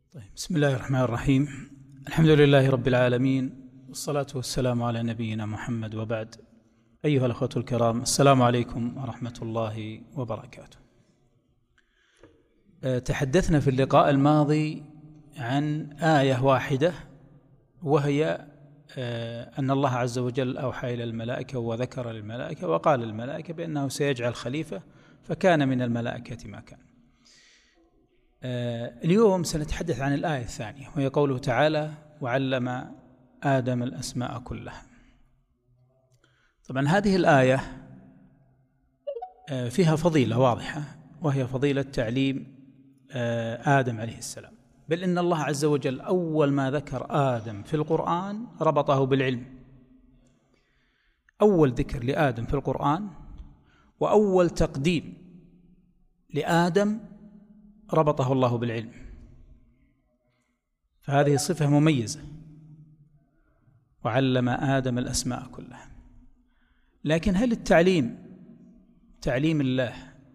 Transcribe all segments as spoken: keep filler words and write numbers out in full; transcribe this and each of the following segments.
طيب، بسم الله الرحمن الرحيم. الحمد لله رب العالمين، والصلاة والسلام على نبينا محمد، وبعد. أيها الأخوة الكرام، السلام عليكم ورحمة الله وبركاته. تحدثنا في اللقاء الماضي عن آية واحدة، وهي أن الله عز وجل أوحى إلى الملائكة وذكر للملائكة وقال للملائكة بأنه سيجعل خليفة، فكان من الملائكة ما كان. اليوم سنتحدث عن الآية الثانية، وهي قوله تعالى: وعلم آدم الأسماء كلها. طبعا هذه الآية فيها فضيلة واضحة، وهي فضيلة تعليم آدم عليه السلام. بل إن الله عز وجل أول ما ذكر آدم في القرآن ربطه بالعلم. أول ذكر لآدم في القرآن وأول تقديم لآدم ربطه الله بالعلم، فهذه صفة مميزة. وعلم آدم الأسماء كلها. لكن هل التعليم تعليم الله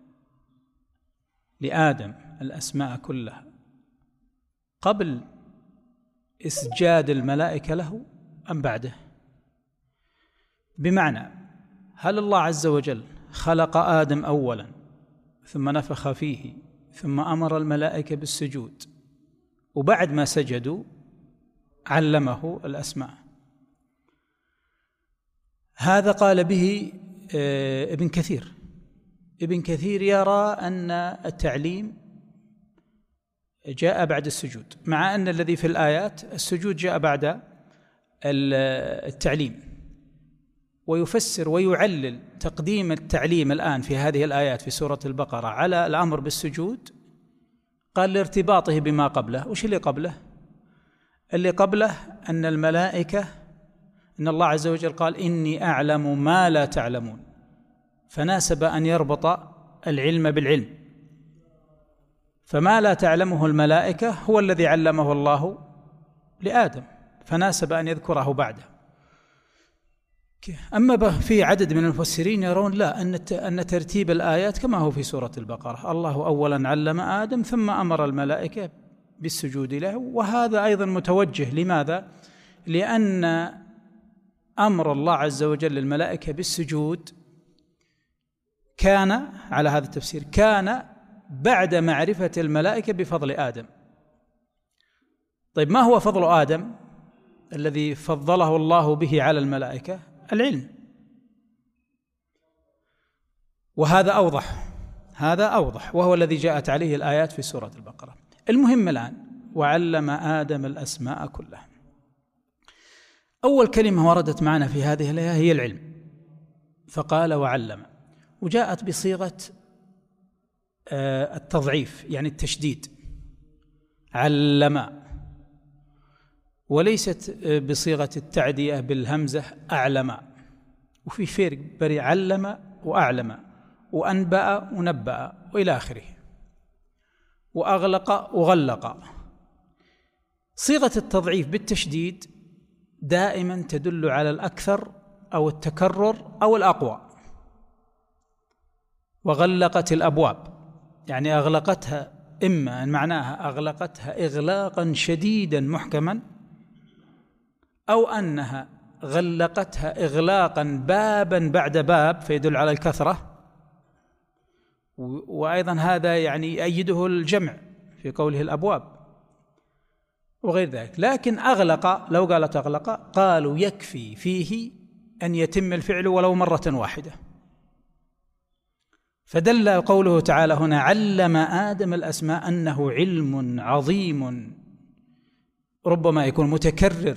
لآدم الأسماء كلها قبل إسجاد الملائكة له أم بعده؟ بمعنى، هل الله عز وجل خلق آدم أولا ثم نفخ فيه ثم أمر الملائكة بالسجود، وبعد ما سجدوا علمه الأسماء؟ هذا قال به ابن كثير. ابن كثير يرى أن التعليم جاء بعد السجود، مع أن الذي في الآيات السجود جاء بعد التعليم، ويفسر ويعلل تقديم التعليم الآن في هذه الآيات في سورة البقرة على الأمر بالسجود. قال لارتباطه بما قبله. وش اللي قبله؟ اللي قبله أن الملائكة، إن الله عز وجل قال: إني أعلم ما لا تعلمون، فناسب أن يربط العلم بالعلم. فما لا تعلمه الملائكة هو الذي علمه الله لآدم، فناسب أن يذكره بعده. أما في عدد من المفسرين يرون لا، أن أن ترتيب الآيات كما هو في سورة البقرة: الله أولا علم آدم ثم أمر الملائكة بالسجود له. وهذا أيضا متوجه. لماذا؟ لأن أمر الله عز وجل للملائكة بالسجود كان، على هذا التفسير، كان بعد معرفة الملائكة بفضل آدم. طيب، ما هو فضل آدم الذي فضله الله به على الملائكة؟ العلم. وهذا أوضح، هذا أوضح، وهو الذي جاءت عليه الآيات في سورة البقرة. المهم الآن: وعلم آدم الأسماء كلها. أول كلمة وردت معنا في هذه الآية هي العلم، فقال وعلم، وجاءت بصيغة التضعيف، يعني التشديد، علم، وليست بصيغة التعدية بالهمزة، أعلم. وفي فرق بين علم وأعلم، وأنبأ ونبأ، وإلى آخره، وأغلق وغلق. صيغة التضعيف بالتشديد دائما تدل على الأكثر أو التكرر أو الأقوى. وغلقت الأبواب، يعني أغلقتها، إما أن معناها أغلقتها إغلاقا شديدا محكما، أو أنها غلقتها إغلاقا بابا بعد باب، فيدل على الكثرة. وأيضا هذا يعني يؤيده الجمع في قوله الأبواب وغير ذلك. لكن أغلق، لو قالت أغلق، قالوا يكفي فيه أن يتم الفعل ولو مرة واحدة. فدل قوله تعالى هنا: علم آدم الأسماء، أنه علم عظيم ربما يكون متكرر.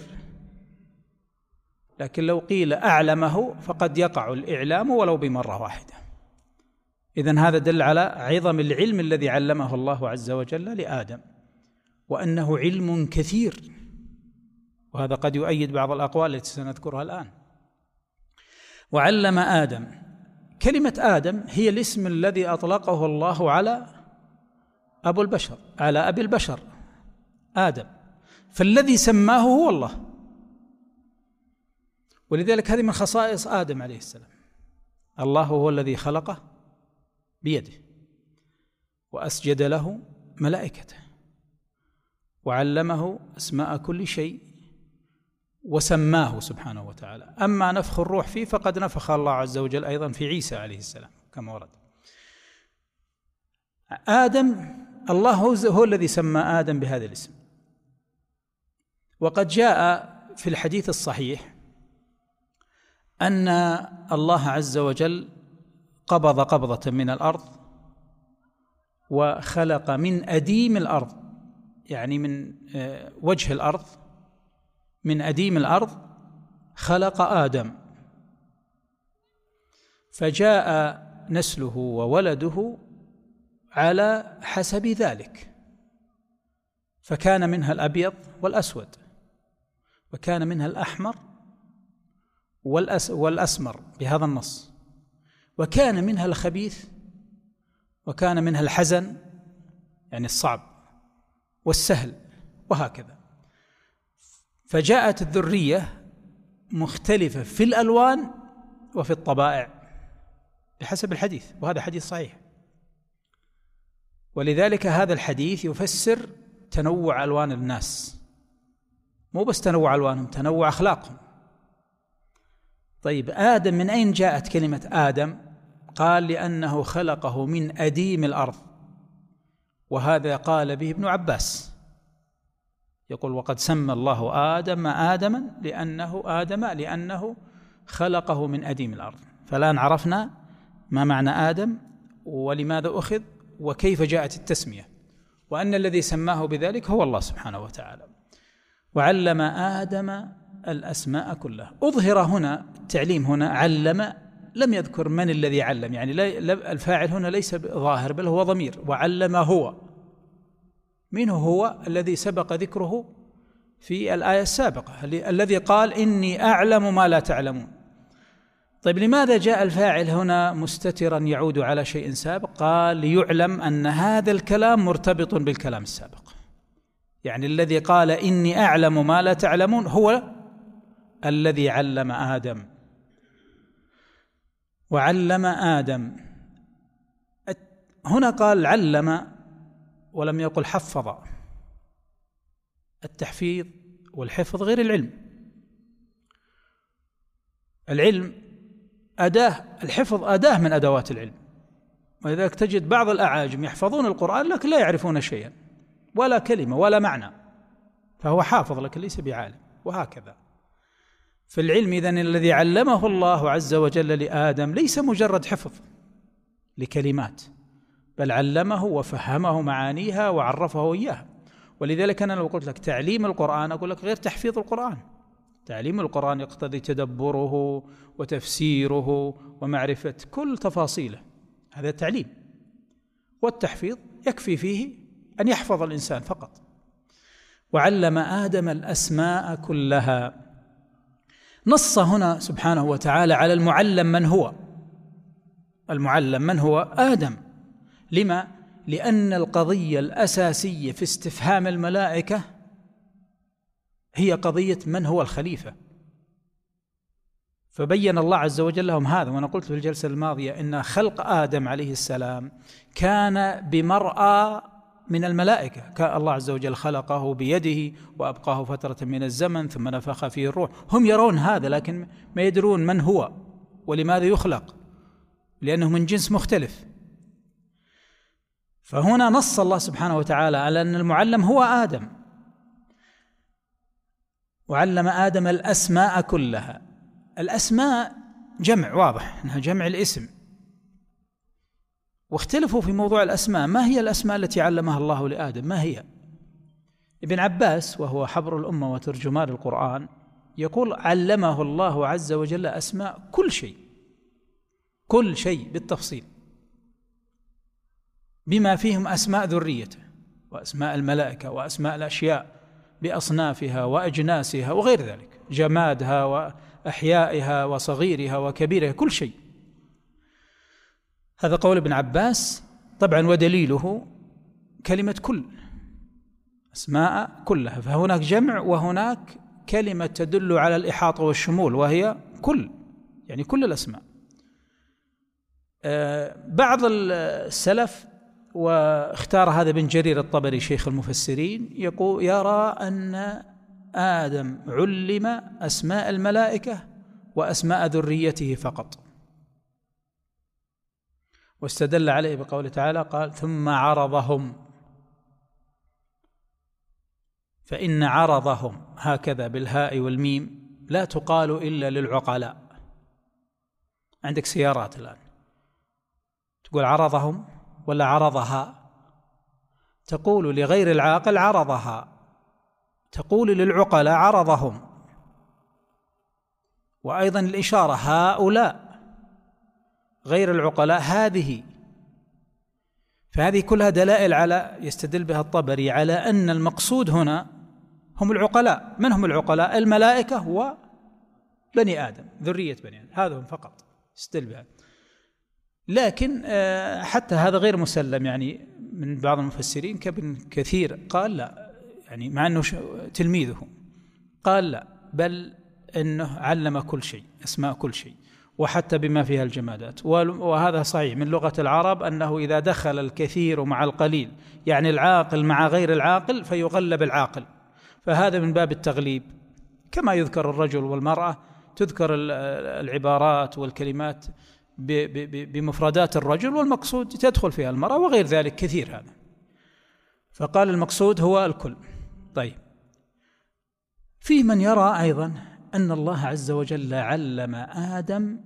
لكن لو قيل أعلمه فقد يقع الإعلام ولو بمرة واحدة. إذن هذا دل على عظم العلم الذي علمه الله عز وجل لآدم، وأنه علم كثير. وهذا قد يؤيد بعض الأقوال التي سنذكرها الآن. وعلم آدم، كلمة آدم هي الاسم الذي أطلقه الله على أبو البشر، على أبي البشر آدم، فالذي سماه هو الله. ولذلك هذه من خصائص آدم عليه السلام. الله هو الذي خلقه بيده وأسجد له ملائكته وعلمه أسماء كل شيء وسماه سبحانه وتعالى. أما نفخ الروح فيه فقد نفخ الله عز وجل أيضا في عيسى عليه السلام كما ورد. آدم الله هو الذي سمى آدم بهذا الاسم، وقد جاء في الحديث الصحيح أن الله عز وجل قبض قبضة من الأرض وخلق من أديم الأرض، يعني من وجه الأرض، من أديم الأرض خلق آدم، فجاء نسله وولده على حسب ذلك، فكان منها الأبيض والأسود، وكان منها الأحمر والأس والأسمر بهذا النص، وكان منها الخبيث، وكان منها الحزن يعني الصعب والسهل، وهكذا. فجاءت الذرية مختلفة في الألوان وفي الطبائع بحسب الحديث، وهذا حديث صحيح. ولذلك هذا الحديث يفسر تنوع ألوان الناس، مو بس تنوع ألوانهم، تنوع أخلاقهم. طيب آدم من أين جاءت كلمة آدم؟ قال لأنه خلقه من أديم الأرض، وهذا قال به ابن عباس، يقول وقد سمى الله آدم آدما لأنه آدم لأنه خلقه من أديم الأرض. فالآن عرفنا ما معنى آدم ولماذا أخذ وكيف جاءت التسمية، وأن الذي سماه بذلك هو الله سبحانه وتعالى. وعلم آدم الأسماء كلها. أظهر هنا التعليم، هنا علم، لم يذكر من الذي علم، يعني الفاعل هنا ليس ظاهر بل هو ضمير، وعلم هو. من هو الذي سبق ذكره في الآية السابقة، الذي قال إني أعلم ما لا تعلمون. طيب لماذا جاء الفاعل هنا مستترا يعود على شيء سابق؟ قال ليعلم أن هذا الكلام مرتبط بالكلام السابق، يعني الذي قال إني أعلم ما لا تعلمون هو الذي علم آدم. وعلم آدم، هنا قال علم ولم يقل حفظ. التحفيظ والحفظ غير العلم. العلم أداة، الحفظ أداة من أدوات العلم، ولذلك تجد بعض الأعاجم يحفظون القرآن لكن لا يعرفون شيئا ولا كلمة ولا معنى، فهو حافظ لكن ليس بعالم، وهكذا. في العلم إذن الذي علمه الله عز وجل لآدم ليس مجرد حفظ لكلمات، بل علمه وفهمه معانيها وعرفه إياها. ولذلك أنا لو قلت لك تعليم القرآن أقول لك غير تحفيظ القرآن. تعليم القرآن يقتضي تدبره وتفسيره ومعرفة كل تفاصيله، هذا تعليم. والتحفيظ يكفي فيه أن يحفظ الإنسان فقط. وعلم آدم الأسماء كلها. نص هنا سبحانه وتعالى على المعلم من هو. المعلم من هو؟ آدم. لما؟ لأن القضية الأساسية في استفهام الملائكة هي قضية من هو الخليفة، فبين الله عز وجل لهم هذا. وأنا قلت في الجلسة الماضية إن خلق آدم عليه السلام كان بمرأى من الملائكة، كان الله عز وجل خلقه بيده وأبقاه فترة من الزمن ثم نفخ فيه الروح. هم يرون هذا لكن ما يدرون من هو ولماذا يخلق، لأنه من جنس مختلف. فهنا نص الله سبحانه وتعالى على أن المعلم هو آدم. وعلم آدم الأسماء كلها. الأسماء جمع، واضح أنها جمع الاسم. واختلفوا في موضوع الأسماء، ما هي الأسماء التي علمها الله لآدم؟ ما هي؟ ابن عباس وهو حبر الأمة وترجمان القرآن يقول علمه الله عز وجل أسماء كل شيء، كل شيء بالتفصيل، بما فيهم أسماء ذريته وأسماء الملائكة وأسماء الأشياء بأصنافها وأجناسها وغير ذلك، جمادها وأحيائها وصغيرها وكبيرها، كل شيء. هذا قول ابن عباس طبعا، ودليله كلمة كل، أسماء كلها. فهناك جمع وهناك كلمة تدل على الإحاطة والشمول وهي كل، يعني كل الأسماء. بعض السلف واختار هذا بن جرير الطبري شيخ المفسرين، يقول يرى أن آدم علم أسماء الملائكة وأسماء ذريته فقط، واستدل عليه بقوله تعالى قال ثم عرضهم، فإن عرضهم هكذا بالهاء والميم لا تقال إلا للعقلاء. عندك سيارات الآن تقول عرضهم ولا عرضها؟ تقول لغير العاقل عرضها، تقول للعقلاء عرضهم. وأيضا الإشارة هؤلاء، غير العقلاء هذه. فهذه كلها دلائل على يستدل بها الطبري على أن المقصود هنا هم العقلاء. من هم العقلاء؟ الملائكة وبني آدم، ذرية بني آدم، هذا هم فقط يستدل بها. لكن حتى هذا غير مسلم، يعني من بعض المفسرين كابن كثير قال لا، يعني مع أنه تلميذه قال لا، بل أنه علم كل شيء، أسماء كل شيء، وحتى بما فيها الجمادات. وهذا صحيح من لغة العرب أنه إذا دخل الكثير مع القليل، يعني العاقل مع غير العاقل، فيغلب العاقل، فهذا من باب التغليب. كما يذكر الرجل والمرأة، تذكر العبارات والكلمات بمفردات الرجل، والمقصود تدخل فيها المرأة، وغير ذلك كثير. هذا فقال المقصود هو الكل. طيب، في من يرى أيضا أن الله عز وجل علم آدم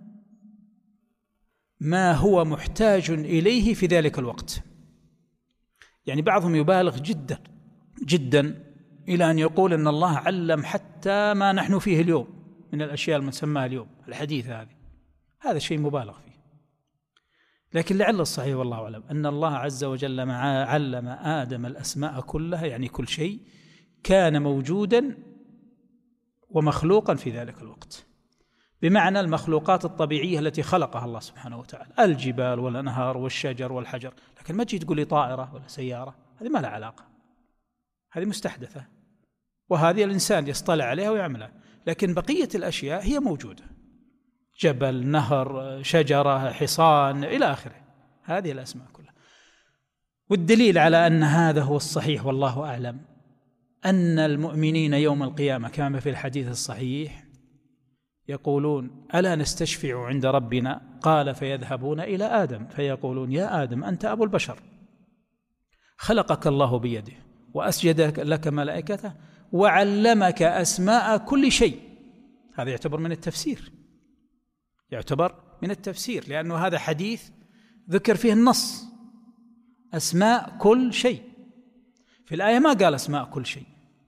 ما هو محتاج إليه في ذلك الوقت. يعني بعضهم يبالغ جدا جدا إلى أن يقول أن الله علم حتى ما نحن فيه اليوم من الأشياء المسماة اليوم الحديثة هذه. هذا شيء مبالغ فيه، لكن لعل الصحيح والله أعلم أن الله عز وجل مع علم آدم الأسماء كلها، يعني كل شيء كان موجودا ومخلوقا في ذلك الوقت، بمعنى المخلوقات الطبيعية التي خلقها الله سبحانه وتعالى، الجبال والأنهار والشجر والحجر. لكن ما تجي تقول لي طائرة ولا سيارة، هذه ما لها علاقة، هذه مستحدثة، وهذه الإنسان يصطلع عليها ويعملها. لكن بقية الأشياء هي موجودة، جبل، نهر، شجرة، حصان، إلى آخره، هذه الأسماء كلها. والدليل على أن هذا هو الصحيح والله أعلم أن المؤمنين يوم القيامة كما في الحديث الصحيح يقولون ألا نستشفع عند ربنا؟ قال فيذهبون إلى آدم فيقولون يا آدم أنت أبو البشر، خلقك الله بيده وأسجد لك ملائكته وعلمك أسماء كل شيء. هذا يعتبر من التفسير، يعتبر من التفسير، لأنه هذا حديث ذكر فيه النص أسماء كل شيء. في الآية ما قال أسماء كل شيء،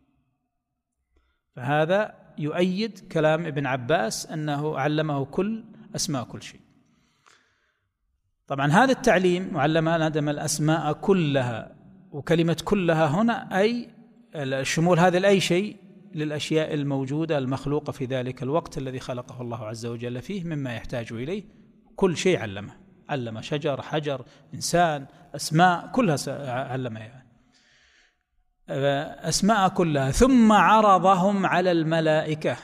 فهذا يؤيد كلام ابن عباس أنه علمه كل أسماء كل شيء. طبعا هذا التعليم علم آدم الأسماء كلها، وكلمة كلها هنا أي الشمول هذا لأي شيء، للأشياء الموجودة المخلوقة في ذلك الوقت الذي خلقه الله عز وجل فيه مما يحتاج إليه. كل شيء علمه، علم شجر، حجر، إنسان، أسماء كلها علمها، يعني أسماء كلها. ثم عرضهم على الملائكة،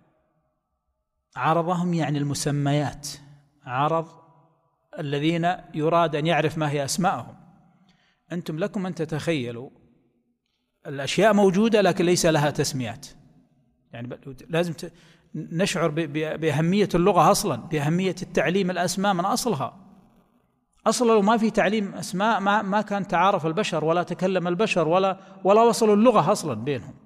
عرضهم يعني المسميات، عرض الذين يراد أن يعرف ما هي أسماءهم. أنتم لكم أن تتخيلوا الأشياء موجودة لكن ليس لها تسميات، يعني لازم نشعر بأهمية اللغة أصلا، بأهمية التعليم الأسماء من أصلها. أصلا لو ما في تعليم أسماء ما ما كان تعارف البشر ولا تكلم البشر ولا ولا وصلوا اللغة أصلا بينهم.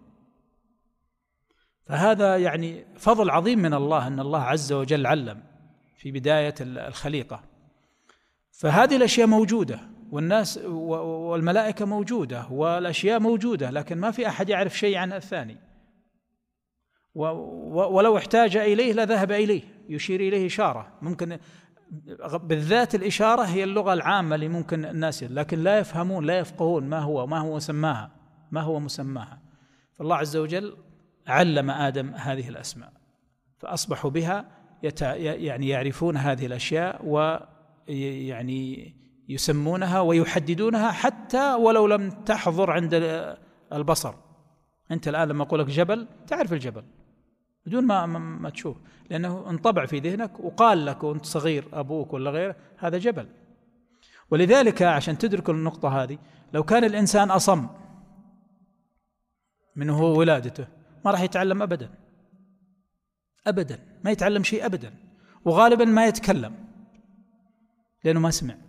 فهذا يعني فضل عظيم من الله أن الله عز وجل علم في بداية الخليقة. فهذه الأشياء موجودة، والناس والملائكة موجودة، والأشياء موجودة، لكن ما في أحد يعرف شيء عن الثاني، ولو احتاج إليه لذهب إليه، يشير إليه إشارة. ممكن بالذات الإشارة هي اللغة العامة اللي ممكن الناس، لكن لا يفهمون لا يفقهون ما هو ما هو مسماها ما هو مسماها. فالله عز وجل علم آدم هذه الأسماء، فأصبحوا بها يعني يعرفون هذه الأشياء، ويعني يسمونها ويحددونها حتى ولو لم تحضر عند البصر. أنت الآن لما أقول لك جبل تعرف الجبل بدون ما ما تشوف، لأنه انطبع في ذهنك وقال لك وأنت صغير أبوك ولا غيره هذا جبل. ولذلك عشان تدركوا النقطة هذه، لو كان الإنسان أصم من هو ولادته ما راح يتعلم أبدا أبدا، ما يتعلم شيء أبدا، وغالبا ما يتكلم لأنه ما سمع.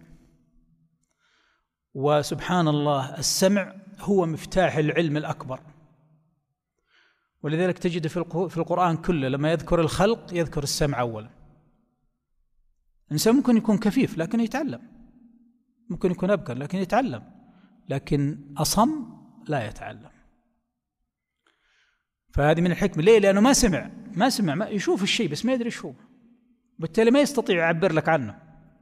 وسبحان الله السمع هو مفتاح العلم الأكبر، ولذلك تجد في القرآن كله لما يذكر الخلق يذكر السمع أولا. الإنسان ممكن يكون كفيف لكن يتعلم، ممكن يكون أبكر لكن يتعلم، لكن أصم لا يتعلم. فهذه من الحكمة. ليه؟ لأنه ما سمع ما سمع ما يشوف الشيء بس ما يدري شو، بالتالي ما يستطيع يعبر لك عنه.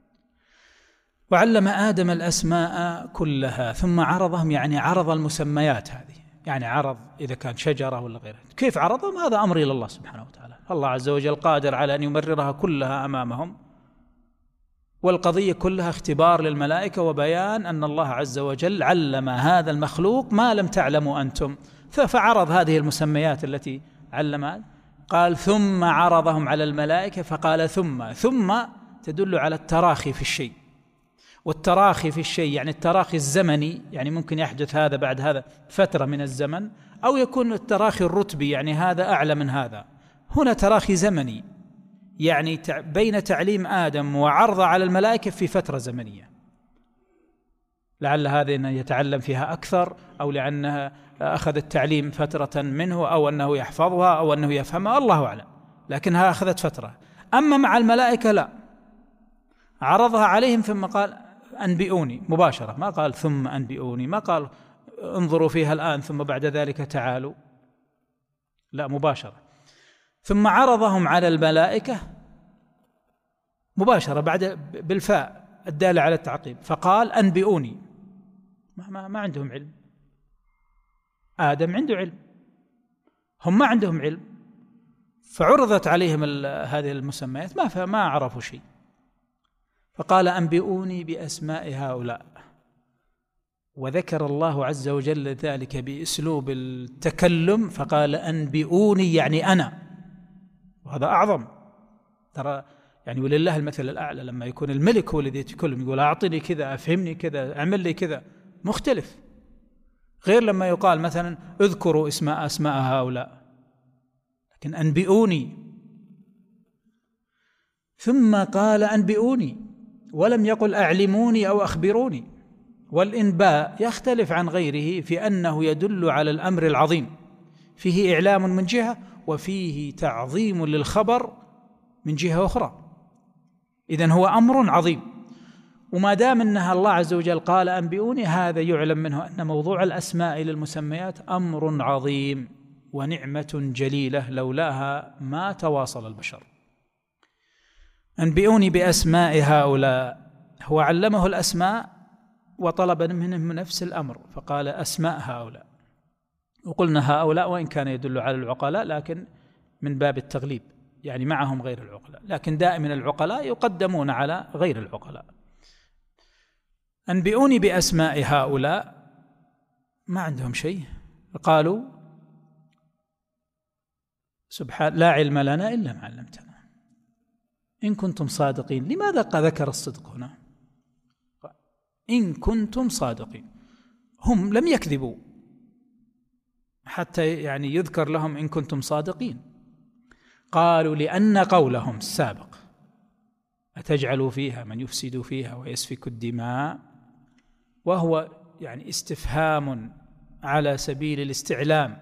وعلم آدم الأسماء كلها ثم عرضهم، يعني عرض المسميات هذه، يعني عرض إذا كان شجرة ولا غيرها. كيف عرضهم؟ هذا أمر إلى الله سبحانه وتعالى. الله عز وجل قادر على أن يمررها كلها أمامهم، والقضية كلها اختبار للملائكة وبيان أن الله عز وجل علم هذا المخلوق ما لم تعلموا أنتم. فعرض هذه المسميات التي علمها. قال ثم عرضهم على الملائكة فقال ثم ثم تدل على التراخي في الشيء، والتراخي في الشيء يعني التراخي الزمني، يعني ممكن يحدث هذا بعد هذا فترة من الزمن، أو يكون التراخي الرتبي يعني هذا أعلى من هذا. هنا تراخي زمني، يعني بين تعليم آدم وعرضه على الملائكة في فترة زمنية، لعل هذا أنه يتعلم فيها أكثر، أو لأنها أخذ التعليم فترة منه، أو أنه يحفظها، أو أنه يفهمها، الله أعلم، لكنها أخذت فترة. أما مع الملائكة لا، عرضها عليهم ثم قال أنبئوني مباشرة، ما قال ثم أنبئوني، ما قال انظروا فيها الآن ثم بعد ذلك تعالوا، لا، مباشرة. ثم عرضهم على الملائكة مباشرة بعد بالفاء الدالة على التعقيب، فقال أنبئوني. ما, ما, ما عندهم علم. آدم عنده علم، هم ما عندهم علم، فعرضت عليهم هذه المسميات ما ما عرفوا شيء. فقال أنبئوني بأسماء هؤلاء، وذكر الله عز وجل ذلك بأسلوب التكلم، فقال أنبئوني يعني أنا، وهذا أعظم. ترى يعني ولله المثل الأعلى، لما يكون الملك هو الذي يتكلم يقول أعطني كذا، أفهمني كذا، أعمل لي كذا، مختلف، غير لما يقال مثلا اذكروا اسماء أسماء هؤلاء، لكن أنبئوني. ثم قال أنبئوني، ولم يقل أعلموني أو أخبروني. والإنباء يختلف عن غيره في أنه يدل على الأمر العظيم، فيه إعلام من جهة وفيه تعظيم للخبر من جهة أخرى. إذن هو أمر عظيم، وما دام أنها الله عز وجل قال أنبئوني، هذا يعلم منه أن موضوع الأسماء للمسميات أمر عظيم ونعمة جليلة لولاها ما تواصل البشر. أنبئوني بأسماء هؤلاء، هو علمه الأسماء وطلب منهم نفس الأمر، فقال أسماء هؤلاء. وقلنا هؤلاء وإن كان يدل على العقلاء لكن من باب التغليب، يعني معهم غير العقلاء، لكن دائما العقلاء يقدمون على غير العقلاء. أنبئوني بأسماء هؤلاء، ما عندهم شيء، قالوا سبحان لا علم لنا إلا ما علمتنا إن كنتم صادقين. لماذا ذكر الصدق هنا؟ إن كنتم صادقين، هم لم يكذبوا حتى يعني يذكر لهم إن كنتم صادقين. قالوا لأن قولهم السابق أتجعل فيها من يفسد فيها ويسفك الدماء، وهو يعني استفهام على سبيل الاستعلام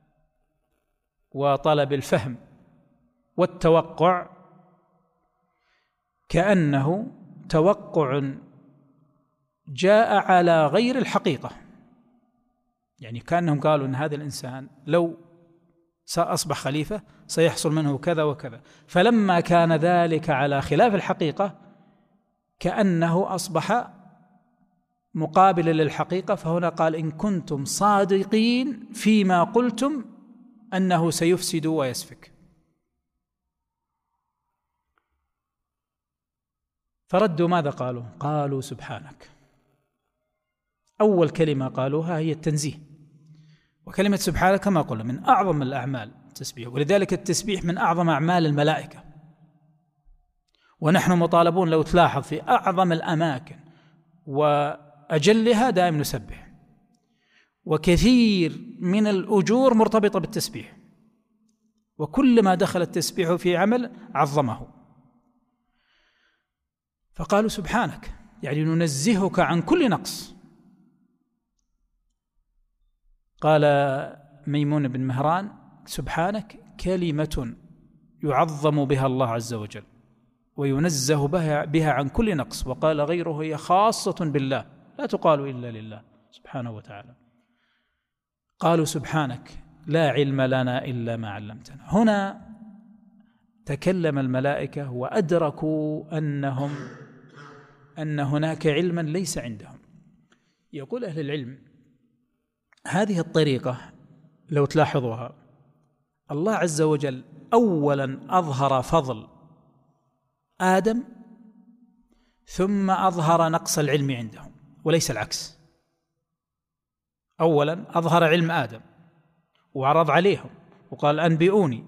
وطلب الفهم والتوقع، كأنه توقع جاء على غير الحقيقة. يعني كأنهم قالوا أن هذا الإنسان لو سأصبح خليفة سيحصل منه كذا وكذا، فلما كان ذلك على خلاف الحقيقة كأنه أصبح مقابلا للحقيقة. فهنا قال إن كنتم صادقين فيما قلتم أنه سيفسد ويسفك. فردوا ماذا قالوا؟ قالوا سبحانك. أول كلمة قالوها هي التنزيه، وكلمة سبحانك كما قلنا من أعظم الأعمال التسبيح، ولذلك التسبيح من أعظم أعمال الملائكة. ونحن مطالبون لو تلاحظ في أعظم الأماكن وأجلها دائما نسبح، وكثير من الأجور مرتبطة بالتسبيح، وكلما دخل التسبيح في عمل عظمه. فقالوا سبحانك، يعني ننزهك عن كل نقص. قال ميمون بن مهران سبحانك كلمة يعظم بها الله عز وجل وينزه بها, بها عن كل نقص، وقال غيره هي خاصة بالله لا تقال إلا لله سبحانه وتعالى. قالوا سبحانك لا علم لنا إلا ما علمتنا. هنا تكلم الملائكة وأدركوا أنهم أن هناك علما ليس عندهم. يقول أهل العلم هذه الطريقة لو تلاحظوها، الله عز وجل أولا أظهر فضل آدم ثم أظهر نقص العلم عندهم، وليس العكس. أولا أظهر علم آدم وعرض عليهم وقال أنبئوني.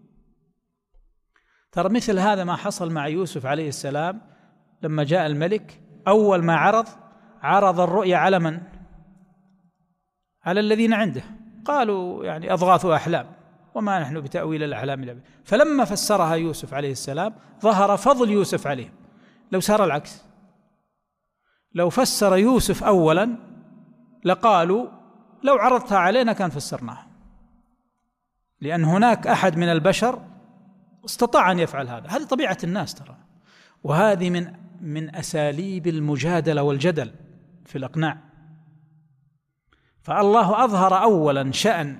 ترى مثل هذا ما حصل مع يوسف عليه السلام لما جاء الملك، أول ما عرض عرض الرؤيا على من؟ على الذين عنده، قالوا يعني أضغاث أحلام وما نحن بتأويل الأحلام. فلما فسرها يوسف عليه السلام ظهر فضل يوسف عليه. لو صار العكس، لو فسر يوسف أولا لقالوا لو عرضتها علينا كان فسرناها، لأن هناك أحد من البشر استطاع أن يفعل هذا. هذه طبيعة الناس ترى، وهذه من من أساليب المجادلة والجدل في الإقناع. فالله أظهر أولا شأن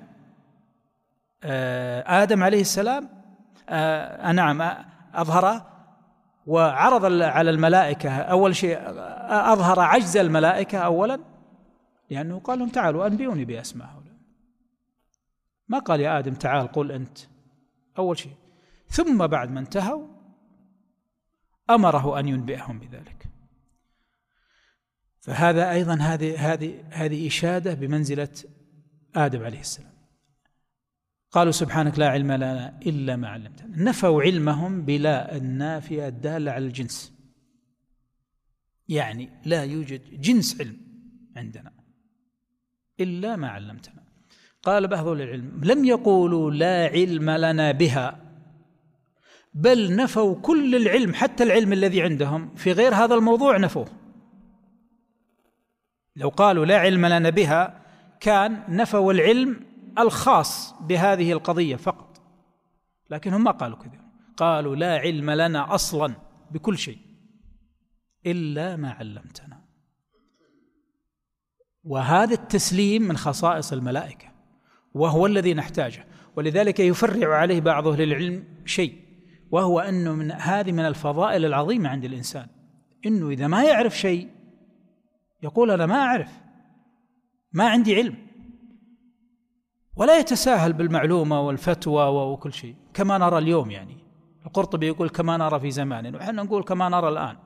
آدم عليه السلام، آه نعم أظهر وعرض على الملائكة. أول شيء أظهر عجز الملائكة أولا، لأنه قال لهم تعالوا أنبئوني بأسماء هؤلاء، ما قال يا آدم تعال قل أنت أول شيء. ثم بعد ما انتهوا أمره أن ينبئهم بذلك. فهذا أيضا هذه هذه هذه إشادة بمنزلة آدم عليه السلام. قالوا سبحانك لا علم لنا إلا ما علمتنا. نفوا علمهم بلا النافية الدالة على الجنس، يعني لا يوجد جنس علم عندنا إلا ما علمتنا. قال بعض العلم لم يقولوا لا علم لنا بها، بل نفوا كل العلم، حتى العلم الذي عندهم في غير هذا الموضوع نفوه. لو قالوا لا علم لنا بها كان نفوا العلم الخاص بهذه القضية فقط، لكن هم ما قالوا كذا، قالوا لا علم لنا أصلا بكل شيء إلا ما علمتنا. وهذا التسليم من خصائص الملائكة وهو الذي نحتاجه. ولذلك يفرع عليه بعض أهل العلم شيء، وهو أنه من هذه من الفضائل العظيمة عند الإنسان، إنه إذا ما يعرف شيء يقول أنا ما أعرف، ما عندي علم، ولا يتساهل بالمعلومة والفتوى وكل شيء كما نرى اليوم. يعني القرطبي يقول كما نرى في زماننا، وحنا نقول كما نرى الآن.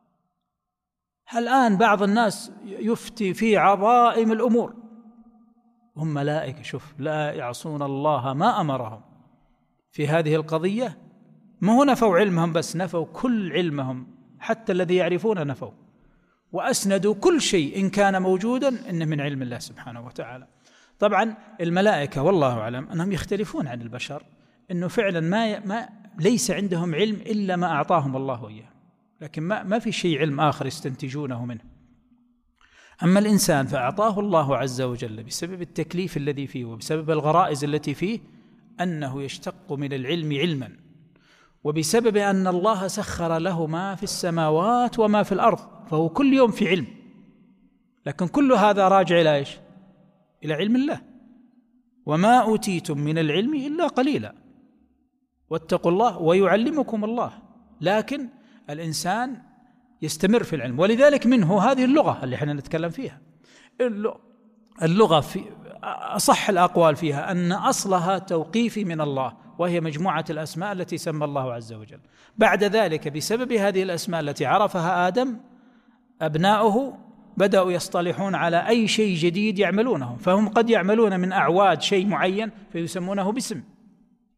الآن بعض الناس يفتي في عظائم الأمور، هم ملائكة، شوف لا يعصون الله ما أمرهم. في هذه القضية ما هو نفوا علمهم بس، نفوا كل علمهم، حتى الذي يعرفون نفوا، وأسندوا كل شيء إن كان موجودا إنه من علم الله سبحانه وتعالى. طبعا الملائكة والله أعلم أنهم يختلفون عن البشر، إنه فعلا ما, ما ليس عندهم علم إلا ما أعطاهم الله إياه، لكن ما, ما في شيء علم آخر يستنتجونه منه. أما الإنسان فأعطاه الله عز وجل بسبب التكليف الذي فيه وبسبب الغرائز التي فيه أنه يشتق من العلم علما، وبسبب أن الله سخر له ما في السماوات وما في الأرض، فهو كل يوم في علم. لكن كل هذا راجع إلى إيش؟ إلى علم الله. وما أوتيتم من العلم إلا قليلا واتقوا الله ويعلمكم الله. لكن الإنسان يستمر في العلم، ولذلك منه هذه اللغة اللي احنا نتكلم فيها. اللغة في أصح الأقوال فيها أن أصلها توقيفي من الله، وهي مجموعة الأسماء التي سمى الله عز وجل. بعد ذلك بسبب هذه الأسماء التي عرفها آدم أبناؤه بدأوا يصطلحون على أي شيء جديد يعملونه، فهم قد يعملون من أعواد شيء معين فيسمونه باسم،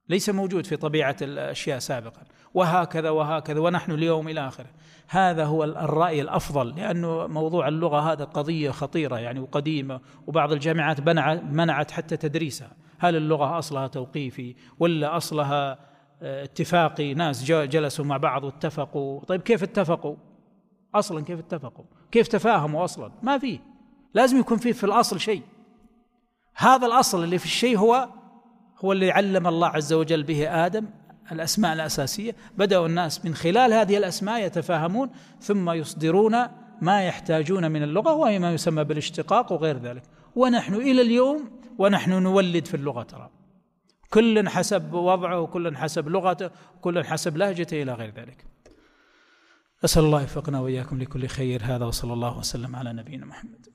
ليس موجود في طبيعة الأشياء سابقا، وهكذا وهكذا ونحن اليوم إلى آخره. هذا هو الرأي الأفضل، لأنه موضوع اللغة هذا قضية خطيرة يعني وقديمة، وبعض الجامعات منعت حتى تدريسها. هل اللغة أصلها توقيفي ولا أصلها اتفاقي؟ ناس جلسوا مع بعض واتفقوا. طيب كيف اتفقوا أصلا؟ كيف اتفقوا؟ كيف تفاهموا أصلا؟ ما فيه. لازم يكون فيه في الأصل شيء. هذا الأصل اللي في الشيء هو هو اللي علم الله عز وجل به آدم الأسماء الأساسية. بدأوا الناس من خلال هذه الأسماء يتفاهمون، ثم يصدرون ما يحتاجون من اللغة، وهي ما يسمى بالاشتقاق وغير ذلك. ونحن إلى اليوم ونحن نولد في اللغة، ترى كل حسب وضعه وكل حسب لغته وكل حسب لهجته إلى غير ذلك. أسأل الله يوفقنا وإياكم لكل خير. هذا وصلى الله وسلم على نبينا محمد.